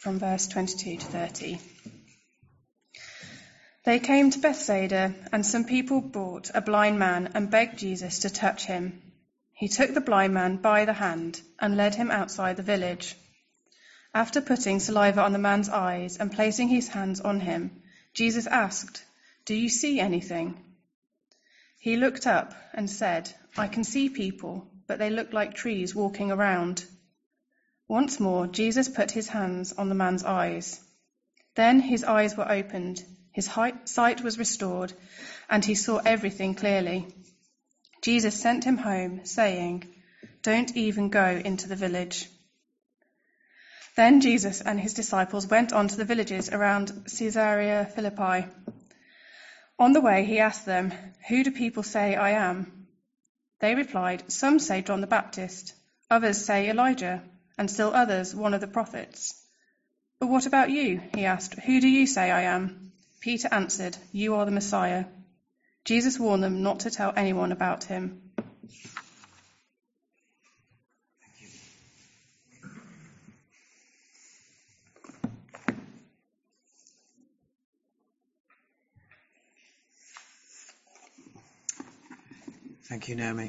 from verse 22 to 30. They came to Bethsaida, and some people brought a blind man and begged Jesus to touch him. He took the blind man by the hand and led him outside the village. After putting saliva on the man's eyes and placing his hands on him, Jesus asked, "Do you see anything?" He looked up and said, "I can see people, but they look like trees walking around." Once more, Jesus put his hands on the man's eyes. Then his eyes were opened, his sight was restored, and he saw everything clearly. Jesus sent him home, saying, "Don't even go into the village." Then Jesus and his disciples went on to the villages around Caesarea Philippi. On the way, he asked them, "Who do people say I am?" They replied, "Some say John the Baptist, others say Elijah, and still others one of the prophets." "But what about you?" he asked. "Who do you say I am?" Peter answered, "You are the Messiah." Jesus warned them not to tell anyone about him. Thank you, Naomi.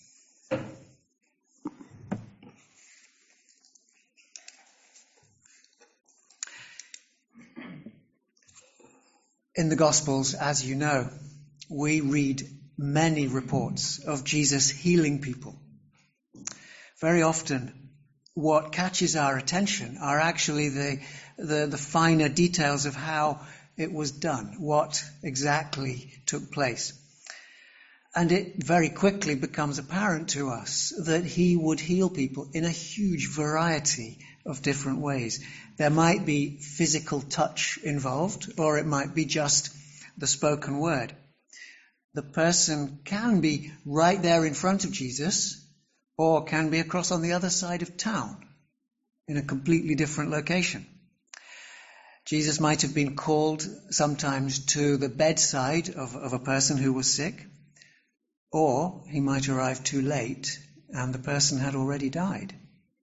In the Gospels, as you know, we read many reports of Jesus healing people. Very often, what catches our attention are actually the finer details of how it was done, what exactly took place. And it very quickly becomes apparent to us that he would heal people in a huge variety of different ways. There might be physical touch involved, or it might be just the spoken word. The person can be right there in front of Jesus, or can be across on the other side of town in a completely different location. Jesus might have been called sometimes to the bedside of a person who was sick, or he might arrive too late and the person had already died.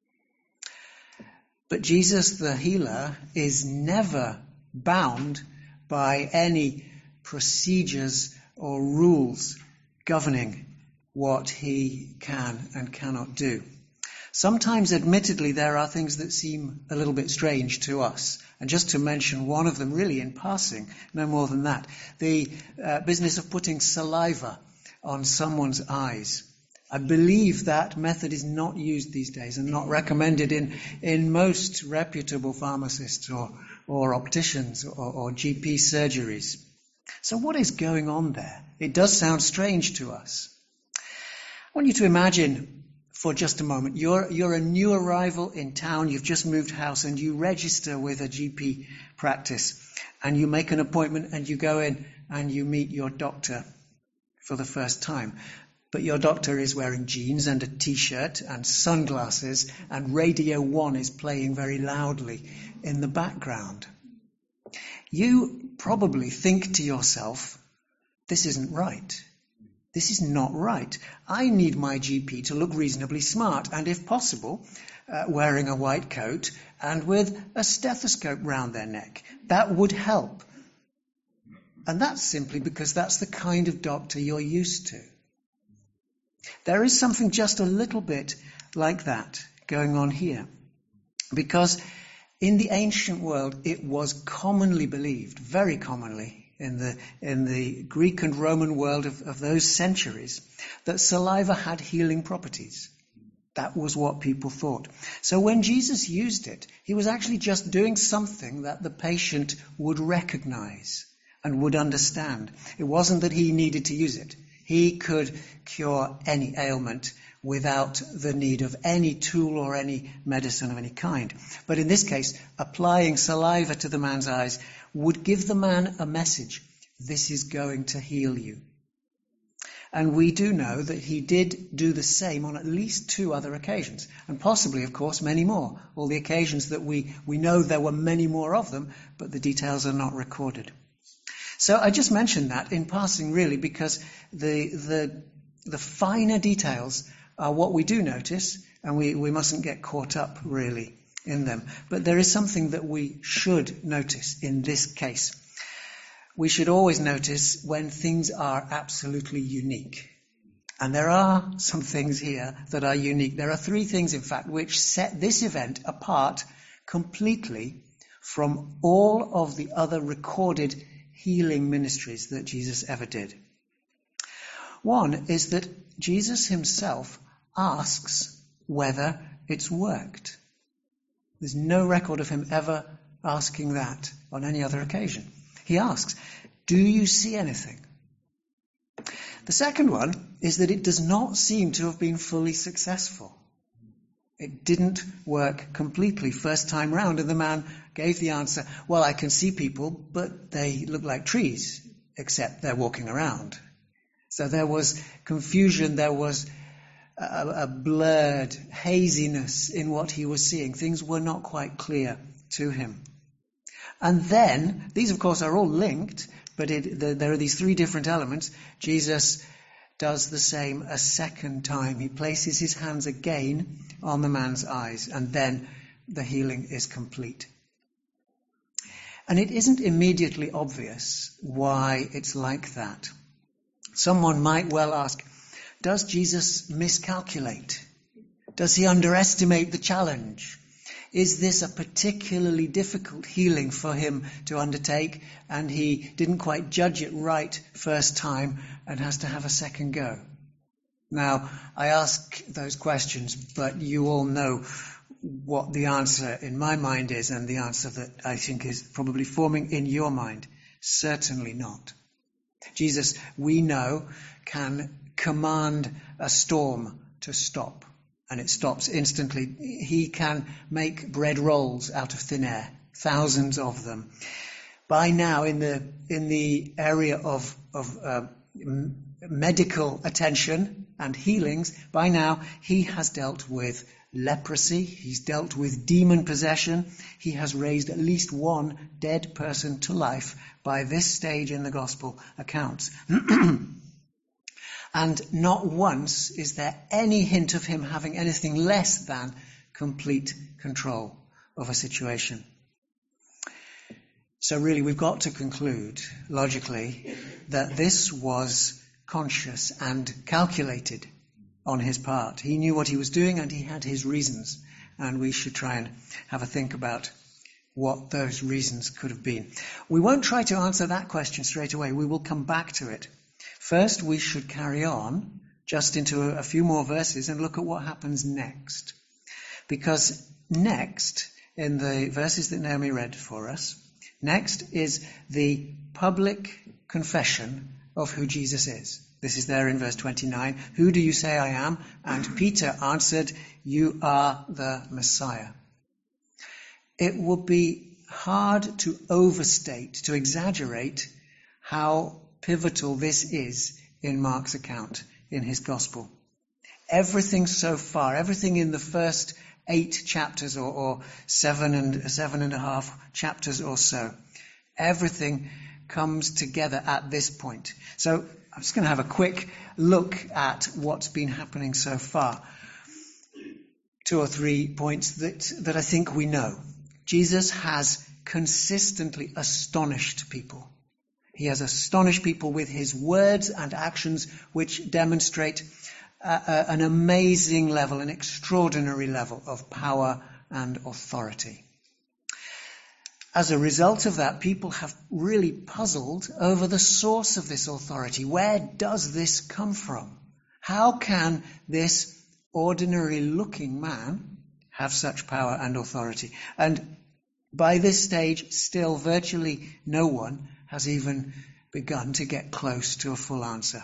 But Jesus, the healer, is never bound by any procedures or rules governing what he can and cannot do. Sometimes, admittedly, there are things that seem a little bit strange to us. And just to mention one of them really in passing, no more than that, the business of putting saliva on someone's eyes. I believe that method is not used these days and not recommended in most reputable pharmacists or opticians or GP surgeries. So what is going on there? It does sound strange to us. I want you to imagine for just a moment, you're a new arrival in town, you've just moved house and you register with a GP practice and you make an appointment and you go in and you meet your doctor for the first time. But your doctor is wearing jeans and a t-shirt and sunglasses, and Radio 1 is playing very loudly in the background. You probably think to yourself, this isn't right. This is not right. I need my GP to look reasonably smart and, if possible, wearing a white coat and with a stethoscope round their neck. That would help. And that's simply because that's the kind of doctor you're used to. There is something just a little bit like that going on here. Because in the ancient world, it was commonly believed, very commonly, in the Greek and Roman world of those centuries, that saliva had healing properties. That was what people thought. So when Jesus used it, he was actually just doing something that the patient would recognize and would understand. It wasn't that he needed to use it. He could cure any ailment without the need of any tool or any medicine of any kind. But in this case, applying saliva to the man's eyes would give the man a message. This is going to heal you. And we do know that he did do the same on at least 2 other occasions, and possibly, of course, many more. All the occasions that we know there were many more of them, but the details are not recorded. So I just mentioned that in passing, really, because the finer details are what we do notice, and we mustn't get caught up, really, in them. But there is something that we should notice in this case. We should always notice when things are absolutely unique. And there are some things here that are unique. There are 3 things, in fact, which set this event apart completely from all of the other recorded healing ministries that Jesus ever did. One is that Jesus himself asks whether it's worked. There's no record of him ever asking that on any other occasion. He asks, do you see anything? The second one is that it does not seem to have been fully successful. It didn't work completely first time round, and the man gave the answer, well, I can see people, but they look like trees, except they're walking around. So there was confusion, there was a blurred haziness in what he was seeing. Things were not quite clear to him. And then, these of course are all linked, but there are these 3 different elements. Jesus does the same a second time. He places his hands again on the man's eyes, and then the healing is complete. And it isn't immediately obvious why it's like that. Someone might well ask, does Jesus miscalculate? Does he underestimate the challenge? Is this a particularly difficult healing for him to undertake, and he didn't quite judge it right first time and has to have a second go? Now, I ask those questions, but you all know what the answer in my mind is, and the answer that I think is probably forming in your mind. Certainly not. Jesus, we know, can command a storm to stop, and it stops instantly. He can make bread rolls out of thin air, thousands of them. By now, in the area of medical attention and healings, by now he has dealt with leprosy, he's dealt with demon possession, he has raised at least one dead person to life by this stage in the gospel accounts. And not once is there any hint of him having anything less than complete control of a situation. So really we've got to conclude, logically, that this was conscious and calculated on his part. He knew what he was doing and he had his reasons. And we should try and have a think about what those reasons could have been. We won't try to answer that question straight away. We will come back to it. First, we should carry on just into a few more verses and look at what happens next. Because next, in the verses that Naomi read for us, next is the public confession of who Jesus is. This is there in verse 29. Who do you say I am? And Peter answered, you are the Messiah. It would be hard to overstate, to exaggerate how pivotal this is in Mark's account, in his gospel. Everything so far, everything in the first 8 chapters or 7.5 chapters or so, everything comes together at this point. So I'm just going to have a quick look at what's been happening so far. 2 or 3 points that I think we know. Jesus has consistently astonished people. He has astonished people with his words and actions which demonstrate an amazing level, an extraordinary level of power and authority. As a result of that, people have really puzzled over the source of this authority. Where does this come from? How can this ordinary-looking man have such power and authority? And by this stage, still virtually no one has even begun to get close to a full answer.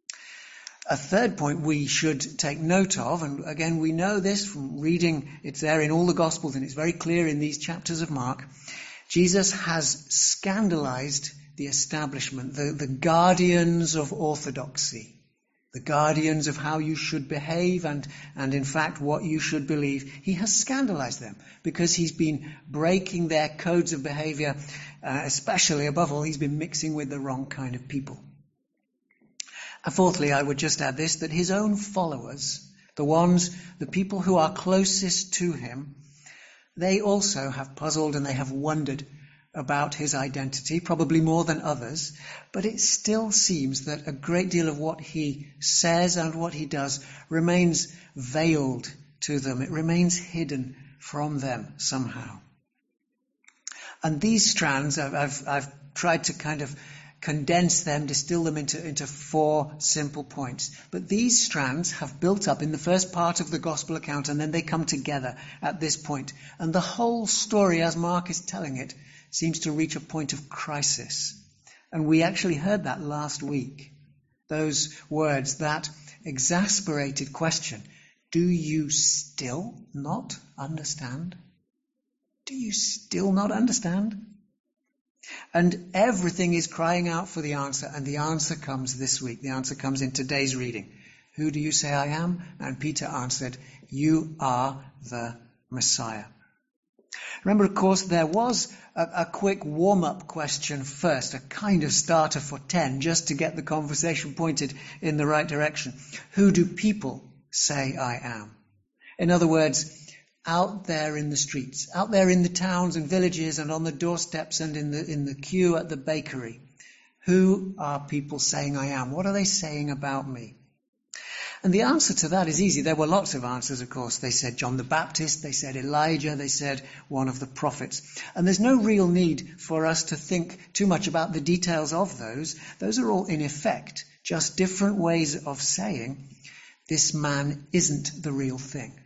A third point we should take note of, and again we know this from reading, it's there in all the Gospels and it's very clear in these chapters of Mark, Jesus has scandalized the establishment, the guardians of orthodoxy, the guardians of how you should behave and in fact what you should believe. He has scandalized them because he's been breaking their codes of behavior, especially above all, he's been mixing with the wrong kind of people. And fourthly, I would just add this, that his own followers, the people who are closest to him, They also have puzzled and they have wondered about his identity, probably more than others, but it still seems that a great deal of what he says and what he does remains veiled to them. It remains hidden from them somehow. And these strands, I've tried to kind of condense them, distill them into 4 simple points. But these strands have built up in the first part of the gospel account, and then they come together at this point. And the whole story, as Mark is telling it, seems to reach a point of crisis. And we actually heard that last week. Those words, that exasperated question, do you still not understand? Do you still not understand? And everything is crying out for the answer, and the answer comes this week. The answer comes in today's reading. Who do you say I am? And Peter answered, you are the Messiah. Remember, of course, there was a quick warm-up question first, a kind of starter for 10, just to get the conversation pointed in the right direction. Who do people say I am? In other words, out there in the streets, out there in the towns and villages and on the doorsteps and in the queue at the bakery. Who are people saying I am? What are they saying about me? And the answer to that is easy. There were lots of answers, of course. They said John the Baptist, they said Elijah, they said one of the prophets. And there's no real need for us to think too much about the details of those. Those are all in effect just different ways of saying this man isn't the real thing.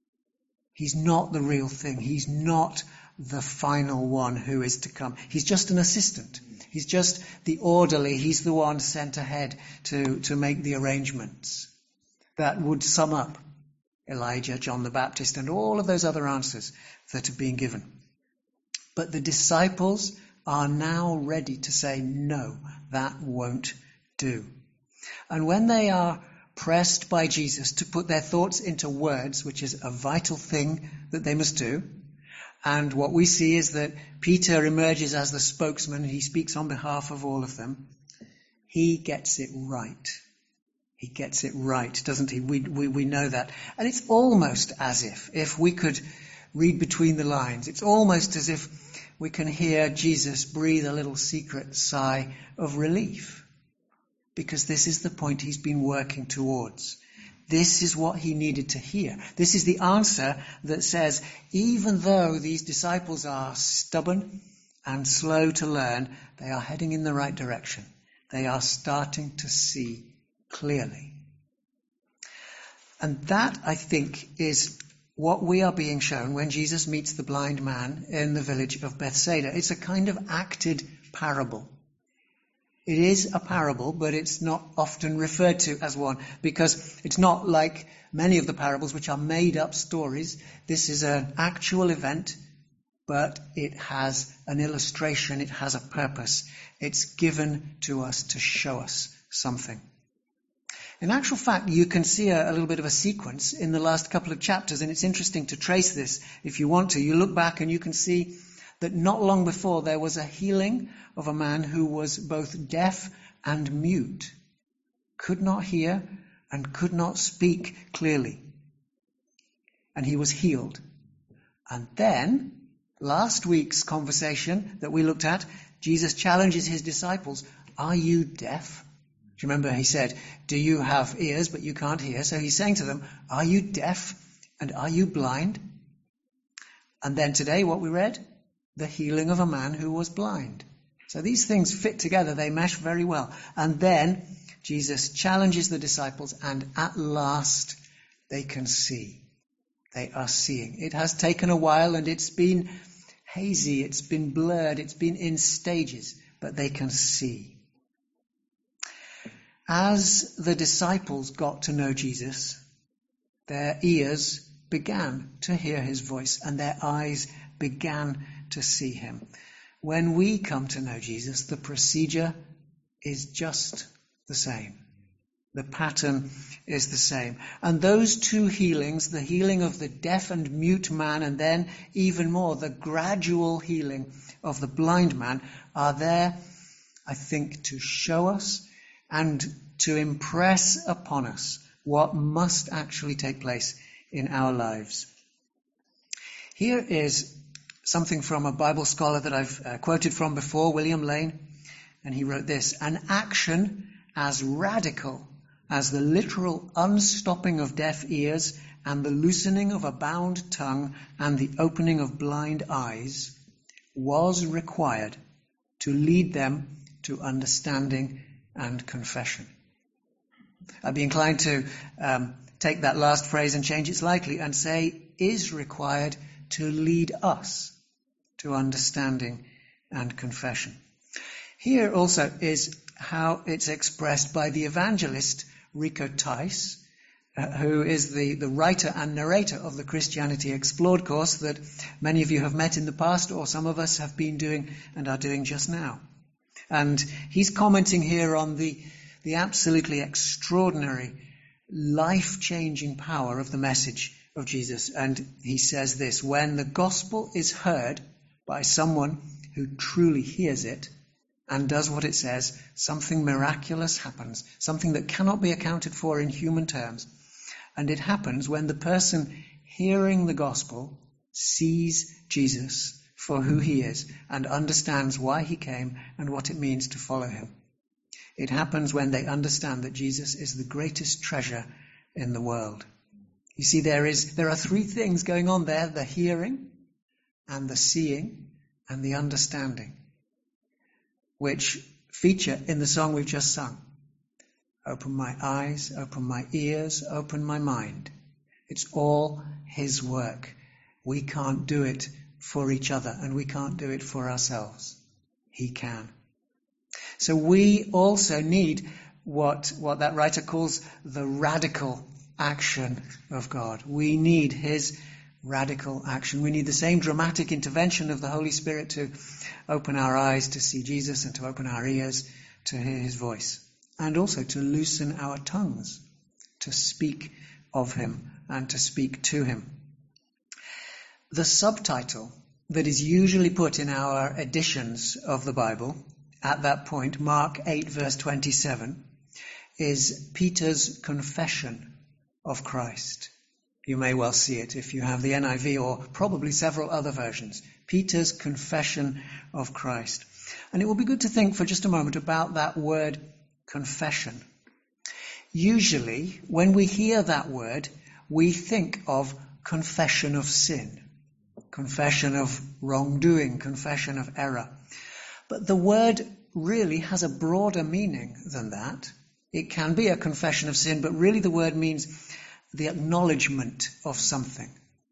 He's not the real thing. He's not the final one who is to come. He's just an assistant. He's just the orderly. He's the one sent ahead to make the arrangements that would sum up Elijah, John the Baptist, and all of those other answers that have been given. But the disciples are now ready to say, no, that won't do. And when they are pressed by Jesus to put their thoughts into words, which is a vital thing that they must do. And what we see is that Peter emerges as the spokesman. He speaks on behalf of all of them. He gets it right. He gets it right, doesn't he? We know that. And it's almost as if we could read between the lines, it's almost as if we can hear Jesus breathe a little secret sigh of relief. Because this is the point he's been working towards. This is what he needed to hear. This is the answer that says, even though these disciples are stubborn and slow to learn, they are heading in the right direction. They are starting to see clearly. And that, I think, is what we are being shown when Jesus meets the blind man in the village of Bethsaida. It's a kind of acted parable. It is a parable, but it's not often referred to as one, because it's not like many of the parables which are made up stories. This is an actual event, but it has an illustration, it has a purpose. It's given to us to show us something. In actual fact, you can see a little bit of a sequence in the last couple of chapters, and it's interesting to trace this if you want to. You look back and you can see that not long before there was a healing of a man who was both deaf and mute, could not hear and could not speak clearly. And he was healed. And then, last week's conversation that we looked at, Jesus challenges his disciples, are you deaf? Do you remember he said, do you have ears but you can't hear? So he's saying to them, are you deaf and are you blind? And then today what we read, the healing of a man who was blind. So these things fit together, they mesh very well. And then Jesus challenges the disciples, and at last they can see. They are seeing. It has taken a while and it's been hazy, it's been blurred, it's been in stages, but they can see. As the disciples got to know Jesus, their ears began to hear his voice and their eyes began to see him. When we come to know Jesus, the procedure is just the same. The pattern is the same. And those two healings, the healing of the deaf and mute man, and then even more, the gradual healing of the blind man, are there, I think, to show us and to impress upon us what must actually take place in our lives. Here is something from a Bible scholar that I've quoted from before, William Lane, and he wrote this: an action as radical as the literal unstopping of deaf ears and the loosening of a bound tongue and the opening of blind eyes was required to lead them to understanding and confession. I'd be inclined to take that last phrase and change it slightly and say is required to lead us to understanding and confession. Here also is how it's expressed by the evangelist Rico Tice, who is the writer and narrator of the Christianity Explored course that many of you have met in the past, or some of us have been doing and are doing just now. And he's commenting here on the absolutely extraordinary, life-changing power of the message of Jesus. And he says this: when the gospel is heard by someone who truly hears it and does what it says, something miraculous happens, something that cannot be accounted for in human terms. And it happens when the person hearing the gospel sees Jesus for who he is and understands why he came and what it means to follow him. It happens when they understand that Jesus is the greatest treasure in the world. You see, there are three things going on there: the hearing and the seeing and the understanding, which feature in the song we've just sung. Open my eyes, open my ears, open my mind. It's all his work. We can't do it for each other, and we can't do it for ourselves. He can. So we also need what that writer calls the radical action of God. We need his radical action. We need the same dramatic intervention of the Holy Spirit to open our eyes to see Jesus and to open our ears to hear his voice, and also to loosen our tongues to speak of him and to speak to him. The subtitle that is usually put in our editions of the Bible at that point, Mark 8 verse 27, is Peter's confession of Christ. You may well see it if you have the NIV or probably several other versions. Peter's confession of Christ. And it will be good to think for just a moment about that word confession. Usually, when we hear that word, we think of confession of sin, confession of wrongdoing, confession of error. But the word really has a broader meaning than that. It can be a confession of sin, but really the word means the acknowledgement of something.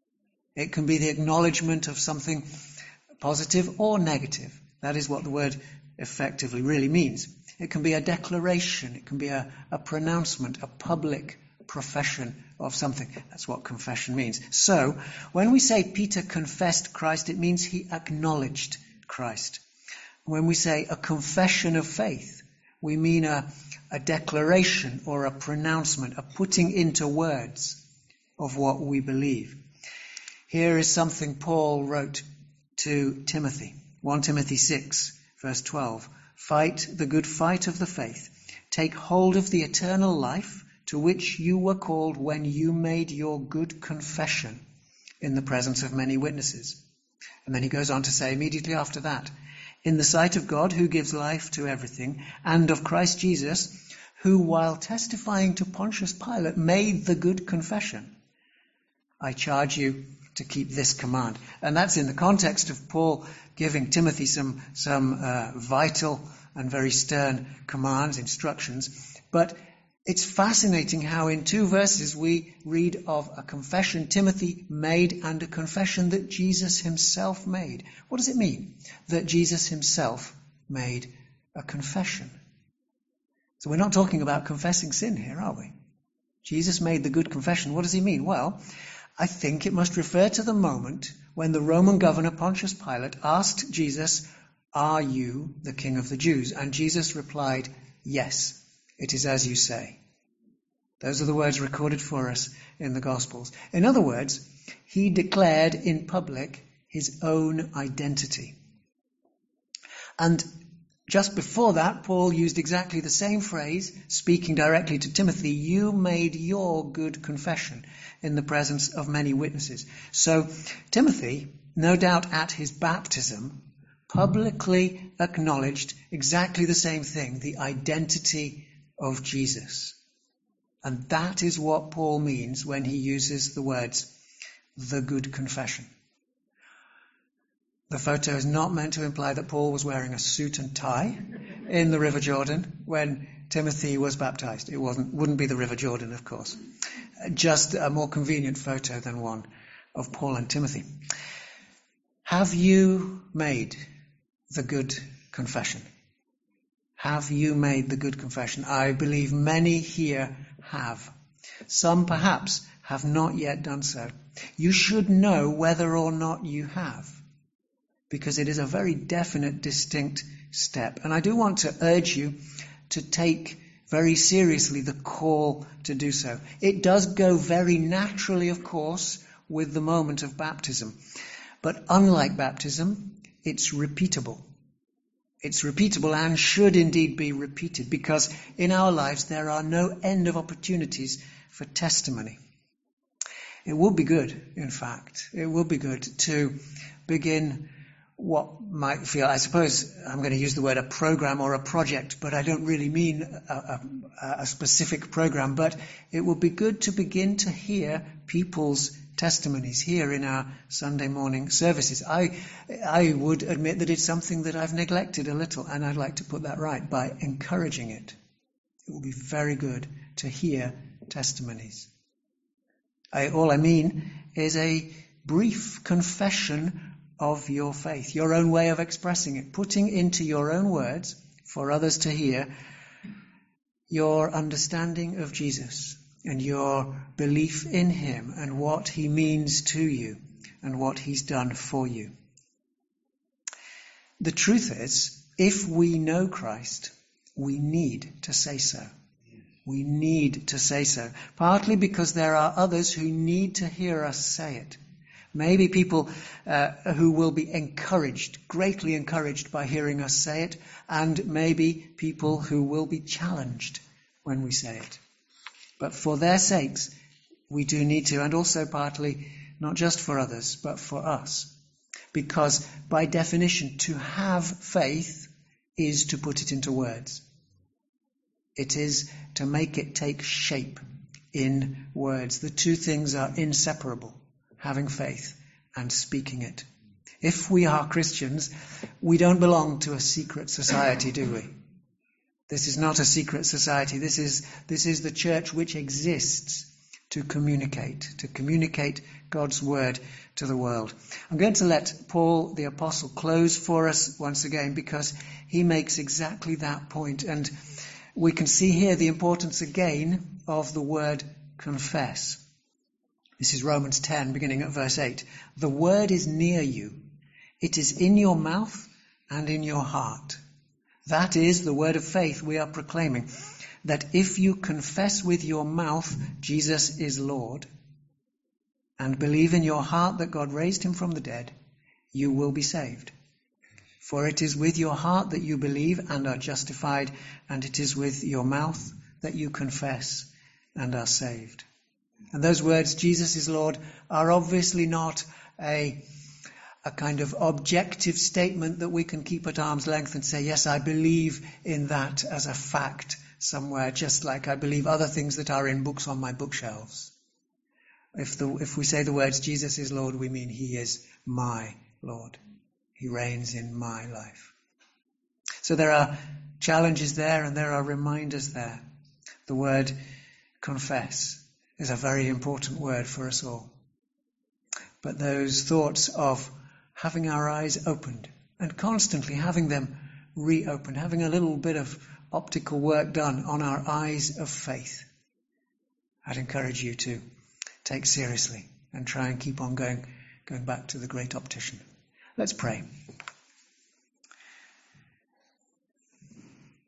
It can be the acknowledgement of something positive or negative. That is what the word effectively really means. It can be a declaration. It can be a pronouncement, a public profession of something. That's what confession means. So, when we say Peter confessed Christ, it means he acknowledged Christ. When we say a confession of faith, we mean a declaration or a pronouncement, a putting into words of what we believe. Here is something Paul wrote to Timothy. 1 Timothy 6, verse 12. Fight the good fight of the faith. Take hold of the eternal life to which you were called when you made your good confession in the presence of many witnesses. And then he goes on to say immediately after that, in the sight of God who gives life to everything, and of Christ Jesus, who while testifying to Pontius Pilate made the good confession, I charge you to keep this command. And that's in the context of Paul giving Timothy some vital and very stern commands, instructions. But it's fascinating how in 2 verses we read of a confession Timothy made and a confession that Jesus himself made. What does it mean that Jesus himself made a confession? So we're not talking about confessing sin here, are we? Jesus made the good confession. What does he mean? Well, I think it must refer to the moment when the Roman governor Pontius Pilate asked Jesus, "Are you the King of the Jews?" And Jesus replied, "Yes, it is as you say." Those are the words recorded for us in the Gospels. In other words, he declared in public his own identity. And just before that, Paul used exactly the same phrase, speaking directly to Timothy. You made your good confession in the presence of many witnesses. So Timothy, no doubt at his baptism, publicly acknowledged exactly the same thing, the identity of Jesus. And that is what Paul means when he uses the words, the good confession. The photo is not meant to imply that Paul was wearing a suit and tie in the River Jordan when Timothy was baptized. It wouldn't be the River Jordan, of course. Just a more convenient photo than one of Paul and Timothy. Have you made the good confession? Have you made the good confession? I believe many here have. Some perhaps have not yet done so. You should know whether or not you have, because it is a very definite, distinct step. And I do want to urge you to take very seriously the call to do so. It does go very naturally, of course, with the moment of baptism. But unlike baptism, it's repeatable. It's repeatable and should indeed be repeated, because in our lives there are no end of opportunities for testimony. It would be good, in fact, it would be good to begin what might feel, I suppose I'm going to use the word a program or a project, but I don't really mean a specific program, but it would be good to begin to hear people's testimonies here in our Sunday morning services. I would admit that it's something that I've neglected a little, and I'd like to put that right by encouraging it. It will be very good to hear testimonies. All I mean is a brief confession of your faith, your own way of expressing it, putting into your own words for others to hear your understanding of Jesus and your belief in him and what he means to you and what he's done for you. The truth is, if we know Christ, we need to say so. We need to say so, partly because there are others who need to hear us say it. Maybe people who will be encouraged, greatly encouraged by hearing us say it, and maybe people who will be challenged when we say it. But for their sakes, we do need to, and also partly not just for others, but for us. Because by definition, to have faith is to put it into words. It is to make it take shape in words. The two things are inseparable. Having faith and speaking it. If we are Christians, we don't belong to a secret society, do we? This is not a secret society. This is the church which exists to communicate God's word to the world. I'm going to let Paul the Apostle close for us once again, because he makes exactly that point. And we can see here the importance again of the word confess. This is Romans 10, beginning at verse 8. The word is near you. It is in your mouth and in your heart. That is the word of faith we are proclaiming. That if you confess with your mouth Jesus is Lord, and believe in your heart that God raised him from the dead, you will be saved. For it is with your heart that you believe and are justified, and it is with your mouth that you confess and are saved. And those words, Jesus is Lord, are obviously not a kind of objective statement that we can keep at arm's length and say, yes, I believe in that as a fact somewhere, just like I believe other things that are in books on my bookshelves. If we say the words, Jesus is Lord, we mean he is my Lord. He reigns in my life. So there are challenges there and there are reminders there. The word confess is a very important word for us all. But those thoughts of having our eyes opened and constantly having them reopened, having a little bit of optical work done on our eyes of faith, I'd encourage you to take seriously and try and keep on going back to the great optician. Let's pray.